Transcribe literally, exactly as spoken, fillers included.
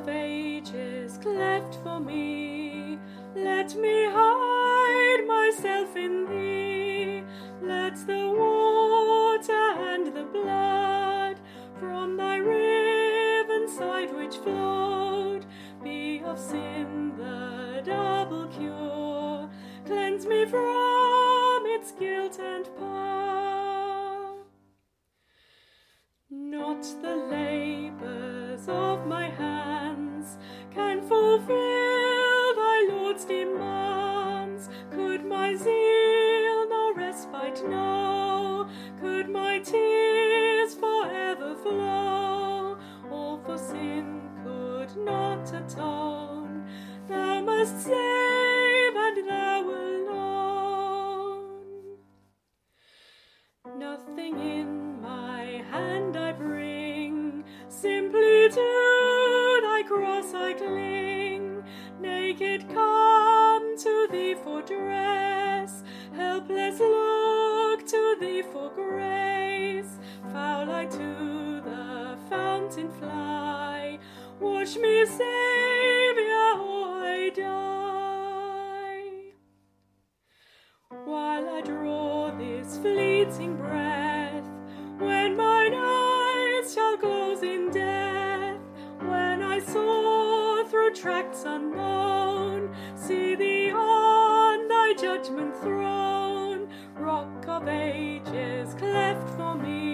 of ages cleft for me, let me hide myself in thee. Let the water and the blood from thy riven side which flowed be of sin the double cure. Cleanse me from its guilt and power. Not the labours of my hands can fulfill thy Lord's demands. Could my zeal no respite know, could my tears forever flow, all for sin could not atone. Thou must save, and thou alone. Nothing in my hand I bring, simply to thy cross I cling. Naked come to thee for dress, helpless look to thee for grace. Foul I to the fountain fly, wash me, Saviour, or I die. While I draw this fleeting breath, when mine eyes shall close in death, when I soar through tracts unknown, see thee on thy judgment throne, Rock of ages cleft for me.